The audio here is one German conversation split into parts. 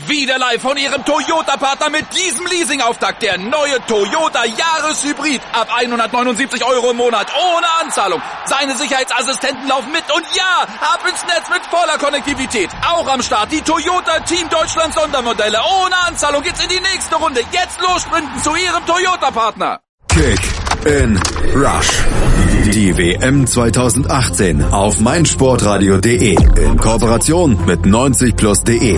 Wieder live von Ihrem Toyota-Partner mit diesem Leasing-Auftakt. Der neue Toyota Jahreshybrid. Ab 179 € im Monat. Ohne Anzahlung. Seine Sicherheitsassistenten laufen mit. Und ja, ab ins Netz mit voller Konnektivität. Auch am Start die Toyota Team Deutschland Sondermodelle. Ohne Anzahlung geht's in die nächste Runde. Jetzt los sprinten zu Ihrem Toyota-Partner. Kick in Rush. Die WM 2018 auf meinsportradio.de in Kooperation mit 90plus.de.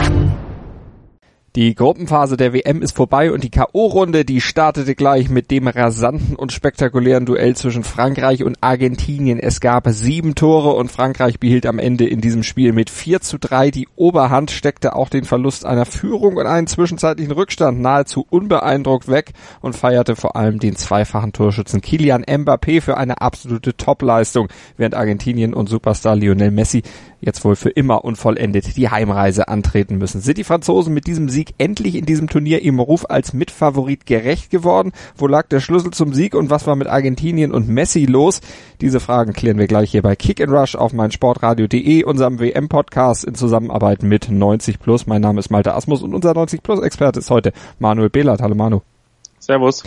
Die Gruppenphase der WM ist vorbei und die K.O.-Runde, die startete gleich mit dem rasanten und spektakulären Duell zwischen Frankreich und Argentinien. Es gab 7 Tore und Frankreich behielt am Ende in diesem Spiel mit 4:3 die Oberhand, steckte auch den Verlust einer Führung und einen zwischenzeitlichen Rückstand nahezu unbeeindruckt weg und feierte vor allem den zweifachen Torschützen Kylian Mbappé für eine absolute Topleistung, während Argentinien und Superstar Lionel Messi jetzt wohl für immer unvollendet die Heimreise antreten müssen. Sind die Franzosen mit diesem Sieg endlich in diesem Turnier ihrem Ruf als Mitfavorit gerecht geworden? Wo lag der Schlüssel zum Sieg und was war mit Argentinien und Messi los? Diese Fragen klären wir gleich hier bei Kick and Rush auf meinsportradio.de, unserem WM-Podcast in Zusammenarbeit mit 90plus. Mein Name ist Malte Asmus und unser 90plus-Experte ist heute Manuel Behlert. Hallo Manu. Servus.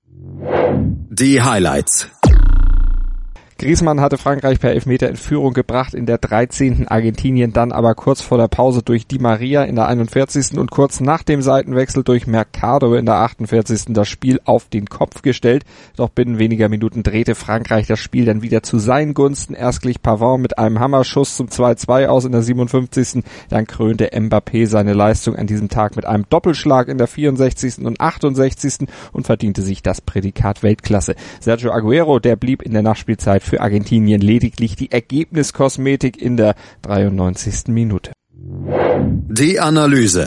Die Highlights. Griezmann hatte Frankreich per Elfmeter in Führung gebracht in der 13. Argentinien dann aber kurz vor der Pause durch Di Maria in der 41. und kurz nach dem Seitenwechsel durch Mercado in der 48. das Spiel auf den Kopf gestellt. Doch binnen weniger Minuten drehte Frankreich das Spiel dann wieder zu seinen Gunsten. Erst glich Pavard mit einem Hammerschuss zum 2:2 aus in der 57. Dann krönte Mbappé seine Leistung an diesem Tag mit einem Doppelschlag in der 64. und 68. und verdiente sich das Prädikat Weltklasse. Sergio Aguero, der blieb in der Nachspielzeit für Argentinien lediglich die Ergebniskosmetik in der 93. Minute. Die Analyse.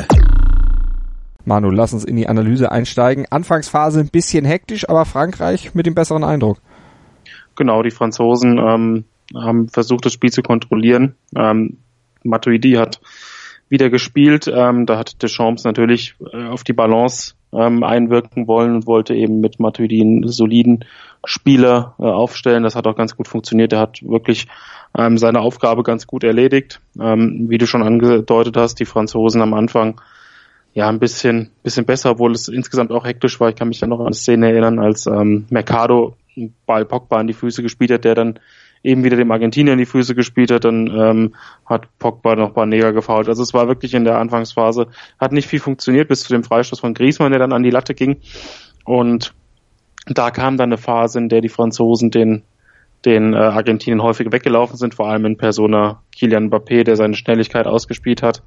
Manu, lass uns in die Analyse einsteigen. Anfangsphase ein bisschen hektisch, aber Frankreich mit dem besseren Eindruck. Genau, die Franzosen haben versucht, das Spiel zu kontrollieren. Matuidi hat wieder gespielt. Da hat Deschamps natürlich auf die Balance einwirken wollen und wollte eben mit Matuidi einen soliden Spieler aufstellen. Das hat auch ganz gut funktioniert. Er hat wirklich seine Aufgabe ganz gut erledigt. Wie du schon angedeutet hast, die Franzosen am Anfang ja ein bisschen besser, obwohl es insgesamt auch hektisch war. Ich kann mich dann noch an eine Szene erinnern, als Mercado einen Ball Pogba an die Füße gespielt hat, der dann eben wieder dem Argentinier in die Füße gespielt hat, dann hat Pogba noch Banega gefoult. Also es war wirklich in der Anfangsphase, hat nicht viel funktioniert bis zu dem Freistoß von Griezmann, der dann an die Latte ging. Und da kam dann eine Phase, in der die Franzosen den Argentinien häufig weggelaufen sind, vor allem in Persona Kylian Mbappé, der seine Schnelligkeit ausgespielt hat.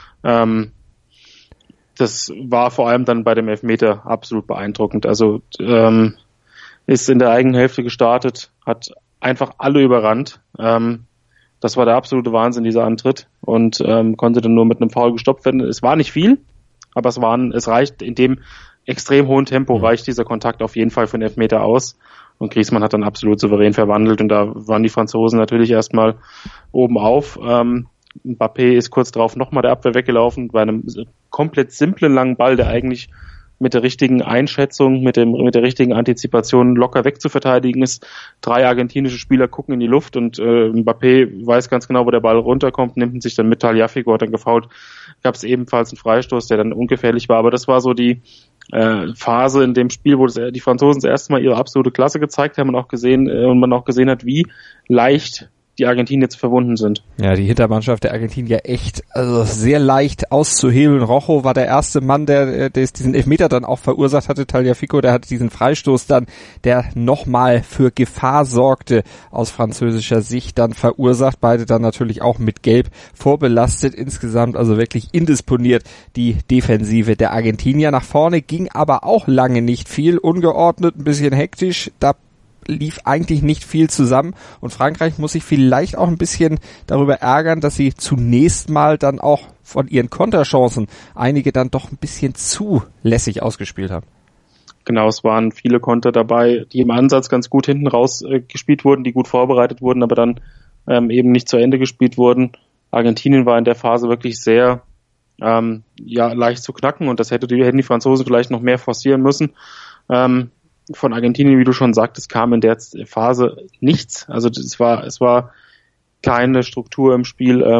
Das war vor allem dann bei dem Elfmeter absolut beeindruckend. Also ist in der eigenen Hälfte gestartet, hat einfach alle überrannt. Das war der absolute Wahnsinn, dieser Antritt, und konnte dann nur mit einem Foul gestoppt werden. Es war nicht viel, aber es reicht in dem extrem hohen Tempo, reicht dieser Kontakt auf jeden Fall für den Elfmeter aus. Und Griezmann hat dann absolut souverän verwandelt und da waren die Franzosen natürlich erstmal oben auf. Mbappé ist kurz drauf nochmal der Abwehr weggelaufen bei einem komplett simplen langen Ball, der eigentlich mit der richtigen Einschätzung, mit der richtigen Antizipation locker wegzuverteidigen ist. 3 argentinische Spieler gucken in die Luft und Mbappé weiß ganz genau, wo der Ball runterkommt, nimmt sich dann mit. Tagliafico hat dann gefoult. Gab es ebenfalls einen Freistoß, der dann ungefährlich war. Aber das war so die Phase in dem Spiel, wo die Franzosen das erste Mal ihre absolute Klasse gezeigt haben und man auch gesehen hat, wie leicht die Argentinier zu verwunden sind. Ja, die Hintermannschaft der Argentinier echt sehr leicht auszuhebeln. Rojo war der erste Mann, der diesen Elfmeter dann auch verursacht hatte. Tagliafico, der hatte diesen Freistoß dann, der nochmal für Gefahr sorgte, aus französischer Sicht dann verursacht. Beide dann natürlich auch mit Gelb vorbelastet. Insgesamt also wirklich indisponiert die Defensive der Argentinier. Nach vorne ging aber auch lange nicht viel. Ungeordnet, ein bisschen hektisch. Da lief eigentlich nicht viel zusammen und Frankreich muss sich vielleicht auch ein bisschen darüber ärgern, dass sie zunächst mal dann auch von ihren Konterchancen einige dann doch ein bisschen zu lässig ausgespielt haben. Genau, es waren viele Konter dabei, die im Ansatz ganz gut hinten raus gespielt wurden, die gut vorbereitet wurden, aber dann eben nicht zu Ende gespielt wurden. Argentinien war in der Phase wirklich sehr leicht zu knacken und das hätten die Franzosen vielleicht noch mehr forcieren müssen. Von Argentinien, wie du schon sagtest, kam in der Phase nichts. Also es war keine Struktur im Spiel.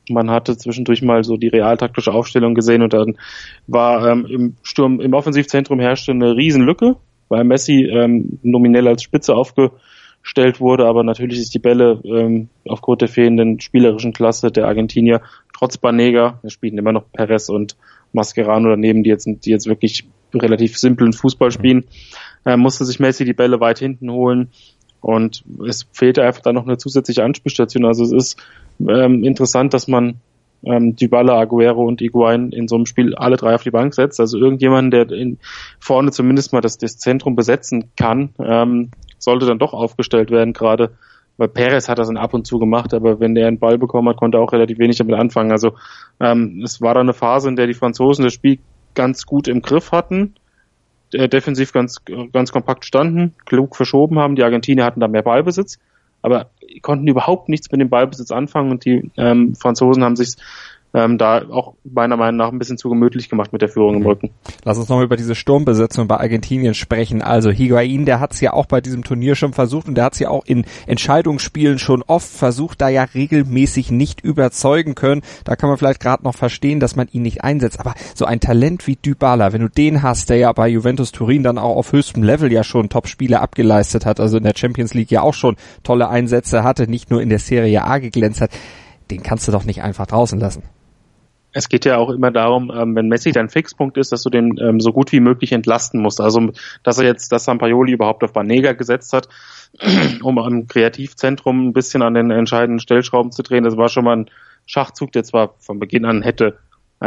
Man hatte zwischendurch mal so die realtaktische Aufstellung gesehen und dann war im Offensivzentrum herrschte eine Riesenlücke, weil Messi nominell als Spitze aufgestellt wurde, aber natürlich ist die Bälle aufgrund der fehlenden spielerischen Klasse der Argentinier trotz Banega, da spielen immer noch Perez und Mascherano daneben, die jetzt wirklich relativ simplen Fußball spielen, musste sich Messi die Bälle weit hinten holen und es fehlte einfach dann noch eine zusätzliche Anspielstation. Also es ist interessant, dass man Dybala, Agüero und Higuaín in so einem Spiel alle drei auf die Bank setzt. Also irgendjemand, der vorne zumindest mal das Zentrum besetzen kann, sollte dann doch aufgestellt werden, gerade weil Perez hat das dann ab und zu gemacht, aber wenn der einen Ball bekommen hat, konnte er auch relativ wenig damit anfangen. Also es war dann eine Phase, in der die Franzosen das Spiel ganz gut im Griff hatten, defensiv ganz kompakt standen, klug verschoben haben. Die Argentinier hatten da mehr Ballbesitz, aber konnten überhaupt nichts mit dem Ballbesitz anfangen und die Franzosen haben sich da auch meiner Meinung nach ein bisschen zu gemütlich gemacht mit der Führung im Rücken. Lass uns nochmal über diese Sturmbesetzung bei Argentinien sprechen. Also Higuaín, der hat es ja auch bei diesem Turnier schon versucht und der hat es ja auch in Entscheidungsspielen schon oft versucht, da ja regelmäßig nicht überzeugen können. Da kann man vielleicht gerade noch verstehen, dass man ihn nicht einsetzt. Aber so ein Talent wie Dybala, wenn du den hast, der ja bei Juventus Turin dann auch auf höchstem Level ja schon Top-Spiele abgeleistet hat, also in der Champions League ja auch schon tolle Einsätze hatte, nicht nur in der Serie A geglänzt hat, den kannst du doch nicht einfach draußen lassen. Es geht ja auch immer darum, wenn Messi dein Fixpunkt ist, dass du den so gut wie möglich entlasten musst. Also, dass Sampaoli überhaupt auf Banega gesetzt hat, um am Kreativzentrum ein bisschen an den entscheidenden Stellschrauben zu drehen, das war schon mal ein Schachzug, der zwar von Beginn an hätte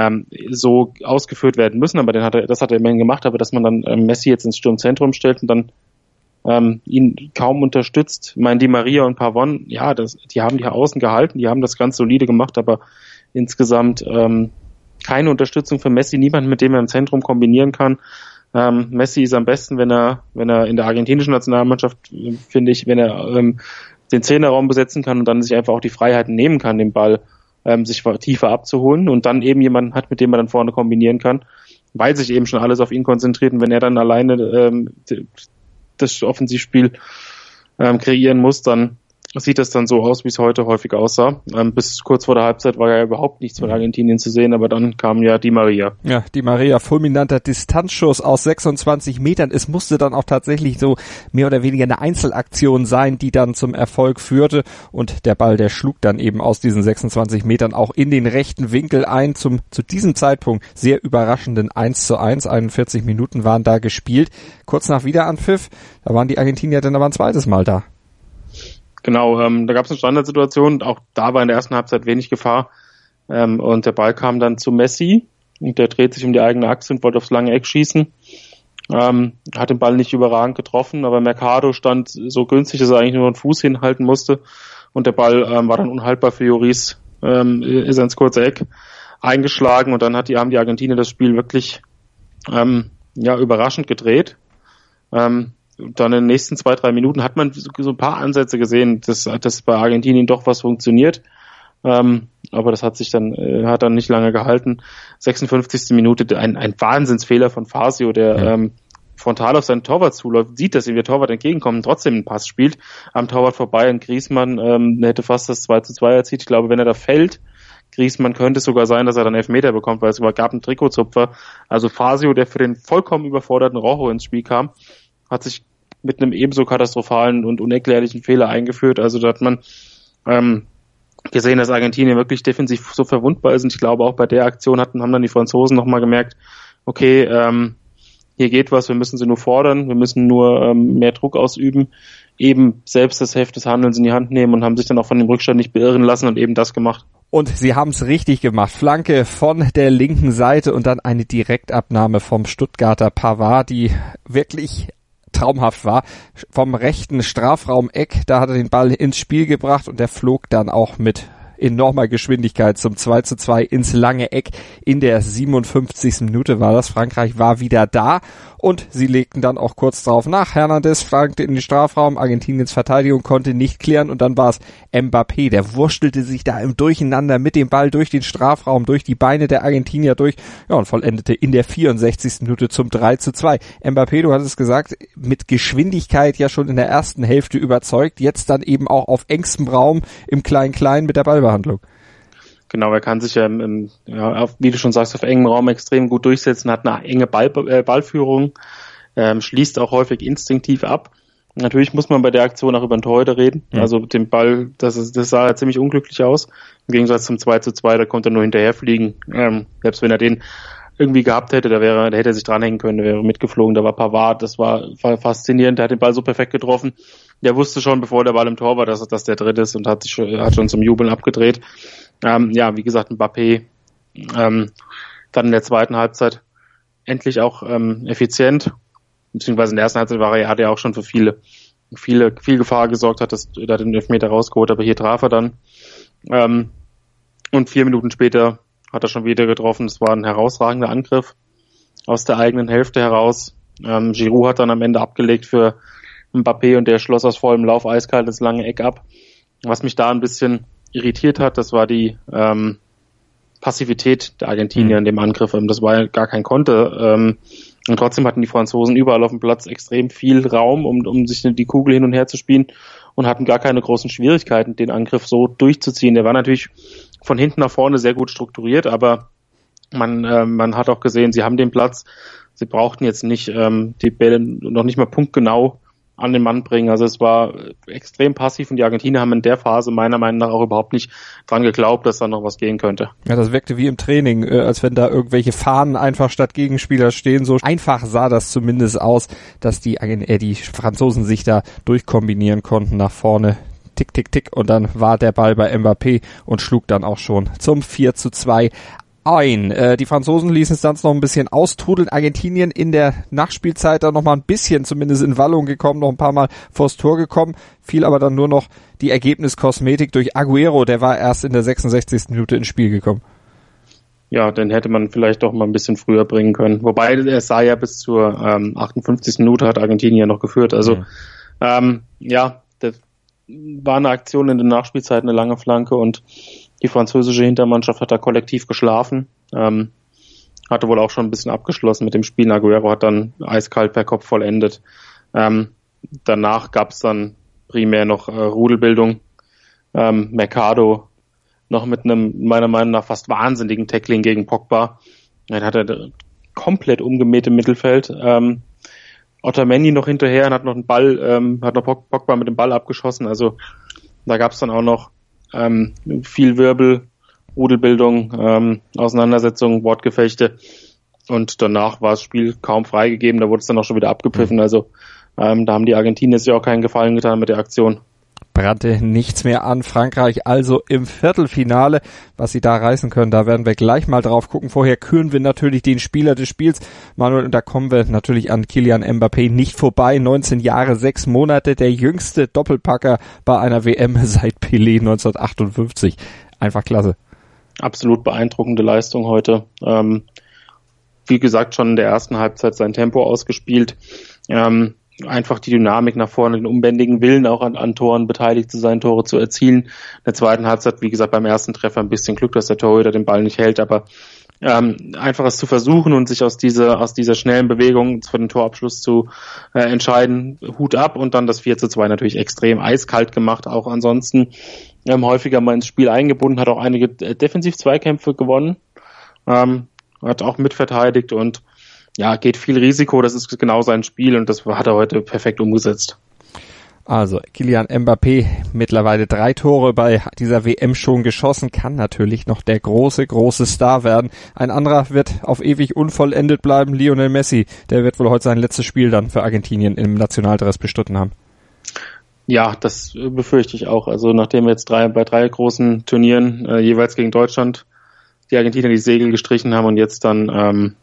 so ausgeführt werden müssen, aber das hat er immerhin gemacht, aber dass man dann Messi jetzt ins Sturmzentrum stellt und dann ihn kaum unterstützt. Ich meine, Di Maria und Pavon, ja, die haben die Außen gehalten, die haben das ganz solide gemacht, aber insgesamt keine Unterstützung für Messi, niemand, mit dem er im Zentrum kombinieren kann. Messi ist am besten, wenn er in der argentinischen Nationalmannschaft, finde ich, wenn er den Zehnerraum besetzen kann und dann sich einfach auch die Freiheiten nehmen kann, den Ball sich tiefer abzuholen und dann eben jemanden hat, mit dem er dann vorne kombinieren kann, weil sich eben schon alles auf ihn konzentriert und wenn er dann alleine das Offensivspiel kreieren muss, dann sieht das dann so aus, wie es heute häufig aussah. Bis kurz vor der Halbzeit war ja überhaupt nichts von Argentinien zu sehen, aber dann kam ja Di Maria. Ja, Di Maria, fulminanter Distanzschuss aus 26 Metern. Es musste dann auch tatsächlich so mehr oder weniger eine Einzelaktion sein, die dann zum Erfolg führte und der Ball, der schlug dann eben aus diesen 26 Metern auch in den rechten Winkel ein. Zu diesem Zeitpunkt sehr überraschenden 1:1. 41 Minuten waren da gespielt. Kurz nach Wiederanpfiff, da waren die Argentinier dann aber ein zweites Mal da. Genau, da gab es eine Standardsituation, auch da war in der ersten Halbzeit wenig Gefahr und der Ball kam dann zu Messi und der dreht sich um die eigene Achse und wollte aufs lange Eck schießen, hat den Ball nicht überragend getroffen, aber Mercado stand so günstig, dass er eigentlich nur einen Fuß hinhalten musste und der Ball war dann unhaltbar für Lloris, ist ins kurze Eck eingeschlagen und dann haben die Argentinier das Spiel wirklich überraschend gedreht. Dann in den nächsten 2-3 Minuten hat man so ein paar Ansätze gesehen, dass bei Argentinien doch was funktioniert. Aber das hat dann nicht lange gehalten. 56. Minute, ein Wahnsinnsfehler von Fazio, der frontal auf seinen Torwart zuläuft, sieht, dass ihm der Torwart entgegenkommt und trotzdem einen Pass spielt. Am Torwart vorbei und Griezmann hätte fast das 2:2 erzielt. Ich glaube, wenn er da fällt, Griezmann könnte es sogar sein, dass er dann Elfmeter bekommt, weil es gab einen Trikotzupfer. Also Fazio, der für den vollkommen überforderten Rojo ins Spiel kam, hat sich mit einem ebenso katastrophalen und unerklärlichen Fehler eingeführt. Also da hat man gesehen, dass Argentinien wirklich defensiv so verwundbar ist. Und ich glaube, auch bei der Aktion haben dann die Franzosen nochmal gemerkt, okay, hier geht was, wir müssen sie nur fordern, wir müssen nur mehr Druck ausüben, eben selbst das Heft des Handelns in die Hand nehmen und haben sich dann auch von dem Rückstand nicht beirren lassen und eben das gemacht. Und sie haben es richtig gemacht. Flanke von der linken Seite und dann eine Direktabnahme vom Stuttgarter Pavard, die wirklich traumhaft war. Vom rechten Strafraum-Eck, da hat er den Ball ins Spiel gebracht und der flog dann auch mit enormer Geschwindigkeit zum 2:2 ins lange Eck. In der 57. Minute war das. Frankreich war wieder da und sie legten dann auch kurz darauf nach. Hernandez flankte in den Strafraum, Argentiniens Verteidigung konnte nicht klären und dann war es Mbappé, der wurstelte sich da im Durcheinander mit dem Ball durch den Strafraum, durch die Beine der Argentinier durch, ja, und vollendete in der 64. Minute zum 3:2. Mbappé, du hattest gesagt, mit Geschwindigkeit ja schon in der ersten Hälfte überzeugt, jetzt dann eben auch auf engstem Raum im Klein-Klein mit der Ballbehandlung. Genau, er kann sich ja, wie du schon sagst, auf engem Raum extrem gut durchsetzen, hat eine enge Ballführung, schließt auch häufig instinktiv ab. Natürlich muss man bei der Aktion auch über den Torhüter reden. Mhm. Also den Ball, das sah ja ziemlich unglücklich aus. Im Gegensatz zum 2:2, da konnte er nur hinterher fliegen. Selbst wenn er den irgendwie gehabt hätte, da hätte er sich dranhängen können, der wäre mitgeflogen. Da war Pavard, das war faszinierend. Der hat den Ball so perfekt getroffen. Der wusste schon, bevor der Ball im Tor war, dass der dritt ist und hat schon zum Jubeln abgedreht. Wie gesagt, Mbappé dann in der zweiten Halbzeit endlich auch effizient, beziehungsweise in der ersten Halbzeit hat er auch schon für viel Gefahr gesorgt, hat den Elfmeter rausgeholt, aber hier traf er dann. Und 4 Minuten später hat er schon wieder getroffen. Es war ein herausragender Angriff aus der eigenen Hälfte heraus. Giroud hat dann am Ende abgelegt für Mbappé und der schloss aus vollem Lauf eiskalt das lange Eck ab. Was mich da ein bisschen irritiert hat, das war die Passivität der Argentinier in dem Angriff. Das war ja gar kein Konter. Und trotzdem hatten die Franzosen überall auf dem Platz extrem viel Raum, um sich die Kugel hin und her zu spielen und hatten gar keine großen Schwierigkeiten, den Angriff so durchzuziehen. Der war natürlich von hinten nach vorne sehr gut strukturiert, aber man hat auch gesehen, sie haben den Platz. Sie brauchten jetzt nicht die Bälle noch nicht mal punktgenau an den Mann bringen. Also es war extrem passiv und die Argentinier haben in der Phase meiner Meinung nach auch überhaupt nicht dran geglaubt, dass da noch was gehen könnte. Ja, das wirkte wie im Training, als wenn da irgendwelche Fahnen einfach statt Gegenspieler stehen. So einfach sah das zumindest aus, dass die Franzosen sich da durchkombinieren konnten nach vorne. Tick, tick, tick und dann war der Ball bei Mbappé und schlug dann auch schon zum 4:2 ein. Die Franzosen ließen es dann noch ein bisschen austrudeln. Argentinien in der Nachspielzeit dann noch mal ein bisschen zumindest in Wallung gekommen, noch ein paar Mal vors Tor gekommen, fiel aber dann nur noch die Ergebniskosmetik durch Agüero, der war erst in der 66. Minute ins Spiel gekommen. Ja, den hätte man vielleicht doch mal ein bisschen früher bringen können. Wobei, es sah ja bis zur 58. Minute hat Argentinien noch geführt. Also, das war eine Aktion in der Nachspielzeit, eine lange Flanke und die französische Hintermannschaft hat da kollektiv geschlafen, hatte wohl auch schon ein bisschen abgeschlossen mit dem Spiel. Agüero hat dann eiskalt per Kopf vollendet. Danach gab es dann primär noch Rudelbildung. Mercado noch mit einem meiner Meinung nach fast wahnsinnigen Tackling gegen Pogba. Dann hat er komplett umgemäht im Mittelfeld. Otamendi noch hinterher und hat noch einen Ball, hat noch Pogba mit dem Ball abgeschossen. Also da gab es dann auch noch viel Wirbel, Rudelbildung, Auseinandersetzungen, Wortgefechte und danach war das Spiel kaum freigegeben, da wurde es dann auch schon wieder abgepfiffen, also da haben die Argentinier sich auch keinen Gefallen getan mit der Aktion. Brannte nichts mehr an. Frankreich also im Viertelfinale. Was sie da reißen können, da werden wir gleich mal drauf gucken. Vorher küren wir natürlich den Spieler des Spiels. Manuel, und da kommen wir natürlich an Kylian Mbappé nicht vorbei. 19 Jahre, 6 Monate, der jüngste Doppelpacker bei einer WM seit Pelé 1958. Einfach klasse. Absolut beeindruckende Leistung heute. Wie gesagt, schon in der ersten Halbzeit sein Tempo ausgespielt. Einfach die Dynamik nach vorne, den unbändigen Willen auch an Toren beteiligt zu sein, Tore zu erzielen. In der zweiten Halbzeit, wie gesagt, beim ersten Treffer ein bisschen Glück, dass der Torhüter den Ball nicht hält, aber einfach es zu versuchen und sich aus dieser schnellen Bewegung für den Torabschluss zu entscheiden, Hut ab und dann das 4:2 natürlich extrem eiskalt gemacht, auch ansonsten häufiger mal ins Spiel eingebunden, hat auch einige Defensiv-Zweikämpfe gewonnen, hat auch mitverteidigt und ja, geht viel Risiko, das ist genau sein Spiel und das hat er heute perfekt umgesetzt. Also Kylian Mbappé, mittlerweile 3 Tore bei dieser WM schon geschossen, kann natürlich noch der große Star werden. Ein anderer wird auf ewig unvollendet bleiben, Lionel Messi. Der wird wohl heute sein letztes Spiel dann für Argentinien im Nationaldress bestritten haben. Ja, das befürchte ich auch. Also nachdem wir jetzt bei drei großen Turnieren jeweils gegen Deutschland die Argentinier die Segel gestrichen haben und jetzt dann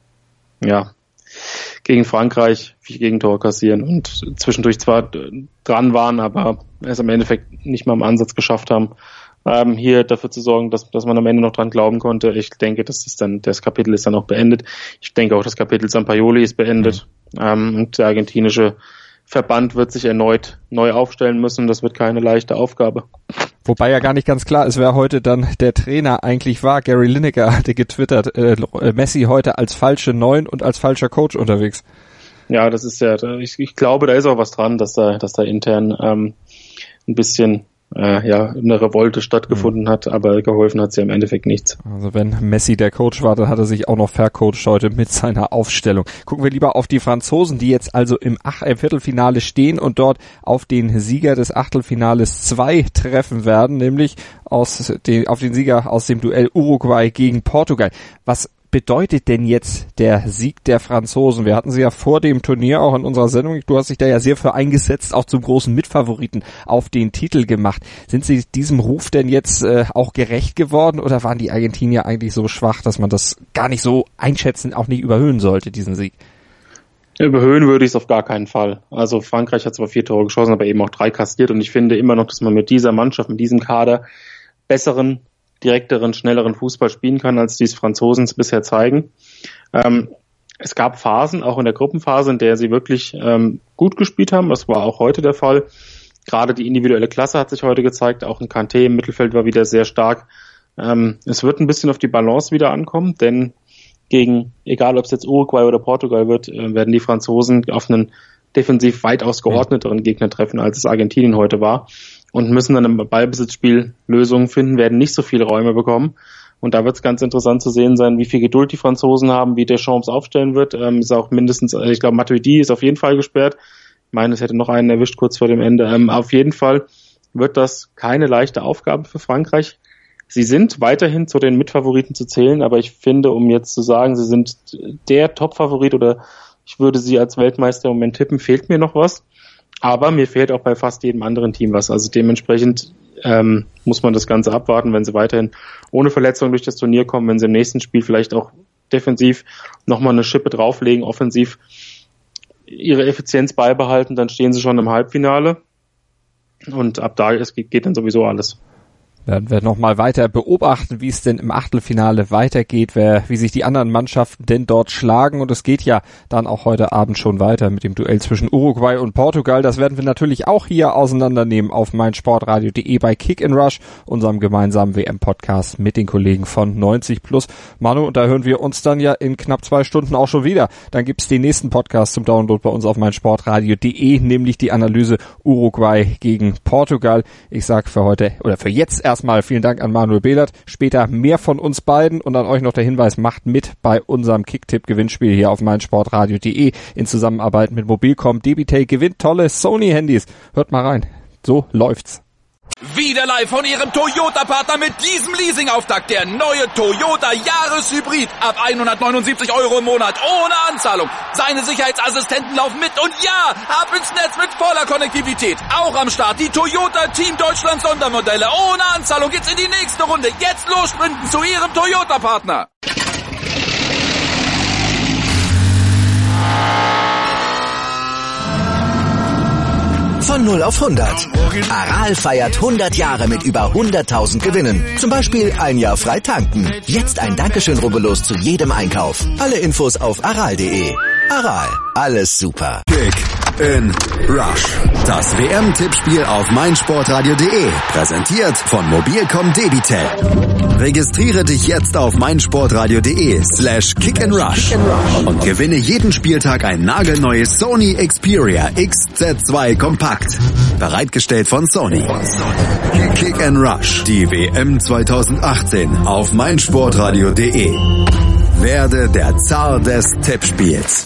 gegen Frankreich 4 Gegentore kassieren und zwischendurch zwar dran waren, aber es im Endeffekt nicht mal im Ansatz geschafft haben, hier dafür zu sorgen, dass man am Ende noch dran glauben konnte. Ich denke, das Kapitel ist dann auch beendet. Ich denke auch, das Kapitel Sampaoli ist beendet. Und der argentinische Verband wird sich erneut neu aufstellen müssen. Das wird keine leichte Aufgabe. Wobei ja gar nicht ganz klar ist, wer heute dann der Trainer eigentlich war. Gary Lineker hatte getwittert, Messi heute als falsche 9 und als falscher Coach unterwegs. Ja, das ist ja, ich glaube, da ist auch was dran, dass da intern ein bisschen eine Revolte stattgefunden hat, aber geholfen hat sie im Endeffekt nichts. Also wenn Messi der Coach war, dann hat er sich auch noch vercoacht heute mit seiner Aufstellung. Gucken wir lieber auf die Franzosen, die jetzt also im Viertelfinale stehen und dort auf den Sieger des Achtelfinales 2 treffen werden, nämlich auf den Sieger aus dem Duell Uruguay gegen Portugal. Was bedeutet denn jetzt der Sieg der Franzosen? Wir hatten sie ja vor dem Turnier auch in unserer Sendung. Du hast dich da ja sehr für eingesetzt, auch zum großen Mitfavoriten auf den Titel gemacht. Sind sie diesem Ruf denn jetzt auch gerecht geworden oder waren die Argentinier eigentlich so schwach, dass man das gar nicht so einschätzen, auch nicht überhöhen sollte, diesen Sieg? Überhöhen würde ich es auf gar keinen Fall. Also Frankreich hat zwar 4 Tore geschossen, aber eben auch 3 kassiert und ich finde immer noch, dass man mit dieser Mannschaft, mit diesem Kader besseren, direkteren, schnelleren Fußball spielen kann, als die Franzosen es bisher zeigen. Es gab Phasen, auch in der Gruppenphase, in der sie wirklich gut gespielt haben. Das war auch heute der Fall. Gerade die individuelle Klasse hat sich heute gezeigt. Auch ein Kanté im Mittelfeld war wieder sehr stark. Es wird ein bisschen auf die Balance wieder ankommen, denn gegen, egal ob es jetzt Uruguay oder Portugal wird, werden die Franzosen auf einen defensiv weitaus geordneteren Gegner treffen, als es Argentinien heute war. Und müssen dann im Ballbesitzspiel Lösungen finden, werden nicht so viele Räume bekommen. Und da wird es ganz interessant zu sehen sein, wie viel Geduld die Franzosen haben, wie Deschamps aufstellen wird. Ist auch mindestens, ich glaube, Matuidi ist auf jeden Fall gesperrt. Ich meine, es hätte noch einen erwischt kurz vor dem Ende. Auf jeden Fall wird das keine leichte Aufgabe für Frankreich. Sie sind weiterhin zu den Mitfavoriten zu zählen, aber ich finde, um jetzt zu sagen, sie sind der Top-Favorit oder ich würde sie als Weltmeister im Moment tippen, fehlt mir noch was. Aber mir fehlt auch bei fast jedem anderen Team was. Also dementsprechend muss man das Ganze abwarten, wenn sie weiterhin ohne Verletzung durch das Turnier kommen, wenn sie im nächsten Spiel vielleicht auch defensiv nochmal eine Schippe drauflegen, offensiv ihre Effizienz beibehalten, dann stehen sie schon im Halbfinale. Und ab da geht dann sowieso alles. Werden wir nochmal weiter beobachten, wie es denn im Achtelfinale weitergeht, wie sich die anderen Mannschaften denn dort schlagen. Und es geht ja dann auch heute Abend schon weiter mit dem Duell zwischen Uruguay und Portugal. Das werden wir natürlich auch hier auseinandernehmen auf meinsportradio.de bei Kick and Rush, unserem gemeinsamen WM-Podcast mit den Kollegen von 90+. Manu, und da hören wir uns dann ja in knapp 2 Stunden auch schon wieder. Dann gibt's den nächsten Podcast zum Download bei uns auf meinsportradio.de, nämlich die Analyse Uruguay gegen Portugal. Ich sag für heute oder für jetzt erstmal vielen Dank an Manuel Behlert. Später mehr von uns beiden und an euch noch der Hinweis, macht mit bei unserem Kicktipp-Gewinnspiel hier auf meinsportradio.de in Zusammenarbeit mit Mobilcom. Debitel gewinnt tolle Sony-Handys. Hört mal rein. So läuft's. Wieder live von Ihrem Toyota-Partner mit diesem Leasing-Auftakt. Der neue Toyota Jahreshybrid. Ab 179 € im Monat. Ohne Anzahlung. Seine Sicherheitsassistenten laufen mit. Und ja, ab ins Netz mit voller Konnektivität. Auch am Start die Toyota Team Deutschland Sondermodelle. Ohne Anzahlung geht's in die nächste Runde. Jetzt los sprinten zu Ihrem Toyota-Partner. Von 0 auf 100. Aral feiert 100 Jahre mit über 100.000 Gewinnen. Zum Beispiel ein Jahr frei tanken. Jetzt ein Dankeschön, rubbellos zu jedem Einkauf. Alle Infos auf aral.de. Aral, alles super. Kick in Rush. Das WM-Tippspiel auf meinsportradio.de. Präsentiert von Mobilcom Debitel. Registriere dich jetzt auf meinsportradio.de/kickandrush und gewinne jeden Spieltag ein nagelneues Sony Xperia XZ2 Kompakt. Bereitgestellt von Sony. Kick and Rush. Die WM 2018 auf meinsportradio.de. Werde der Zar des Tippspiels.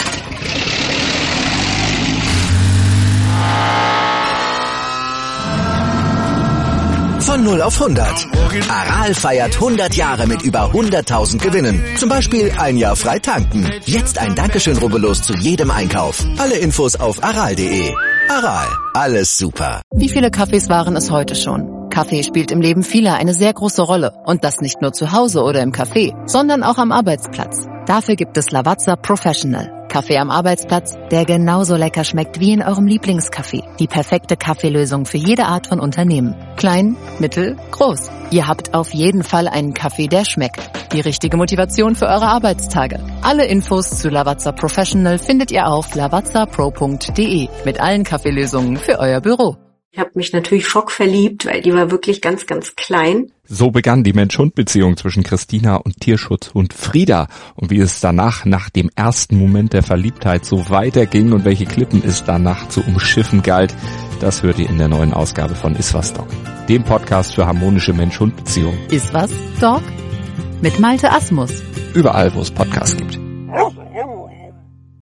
Von 0 auf 100. Aral feiert 100 Jahre mit über 100.000 Gewinnen. Zum Beispiel ein Jahr frei tanken. Jetzt ein Dankeschön, rubbellos zu jedem Einkauf. Alle Infos auf aral.de. Aral, alles super. Wie viele Kaffees waren es heute schon? Kaffee spielt im Leben vieler eine sehr große Rolle. Und das nicht nur zu Hause oder im Café, sondern auch am Arbeitsplatz. Dafür gibt es Lavazza Professional. Kaffee am Arbeitsplatz, der genauso lecker schmeckt wie in eurem Lieblingscafé. Die perfekte Kaffeelösung für jede Art von Unternehmen. Klein, mittel, groß. Ihr habt auf jeden Fall einen Kaffee, der schmeckt. Die richtige Motivation für eure Arbeitstage. Alle Infos zu Lavazza Professional findet ihr auf lavazzapro.de mit allen Kaffeelösungen für euer Büro. Ich habe mich natürlich schockverliebt, weil die war wirklich ganz, ganz klein. So begann die Mensch-Hund-Beziehung zwischen Christina und Tierschutzhund Frieda. Und wie es danach, nach dem ersten Moment der Verliebtheit, so weiterging und welche Klippen es danach zu umschiffen galt, das hört ihr in der neuen Ausgabe von Iswas Dog, dem Podcast für harmonische Mensch-Hund-Beziehungen. Iswas Dog? Mit Malte Asmus. Überall, wo es Podcasts gibt.